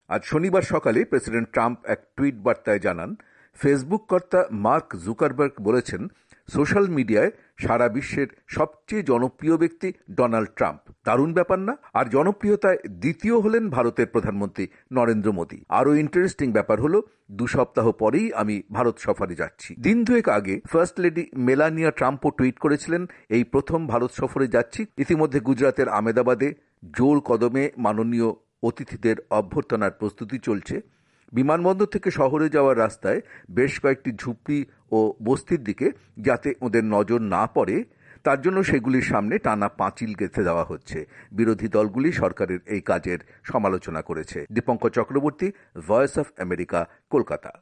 আজ শনিবার সকালে প্রেসিডেন্ট ট্রাম্প এক টুইট বার্তায় জানান, ফেসবুক কর্তা মার্ক জুকারবার্গ বলেছেন, সোশ্যাল মিডিয়ায় সারা বিশ্বের সবচেয়ে জনপ্রিয় ব্যক্তি ডোনাল্ড ট্রাম্প। দারুণ ব্যাপার না? আর জনপ্রিয়তায় দ্বিতীয় হলেন ভারতের প্রধানমন্ত্রী নরেন্দ্র মোদী। আরও ইন্টারেস্টিং ব্যাপার হলো, 2 সপ্তাহ পরেই আমি ভারত সফরে যাচ্ছি। দিন দুয়েক আগে ফার্স্ট লেডি মেলানিয়া ট্রাম্পও টুইট করেছিলেন, এই প্রথম ভারত সফরে যাচ্ছি। ইতিমধ্যে গুজরাতের আহমেদাবাদে জোর কদমে মাননীয় অতিথিদের অভ্যর্থনার প্রস্তুতি চলছে। বিমানবন্দর থেকে শহরে যাওয়ার রাস্তায় বেশ কয়েকটি ঝুপড়ি ও বস্তির দিকে যাতে ওদের নজর না পড়ে, তার জন্য সেগুলির সামনে টানা পাঁচিল গেঁথে দেওয়া হচ্ছে। বিরোধী দলগুলি সরকারের এই কাজের সমালোচনা করেছে। Dipankar Chakraborty, voice of America, Kolkata.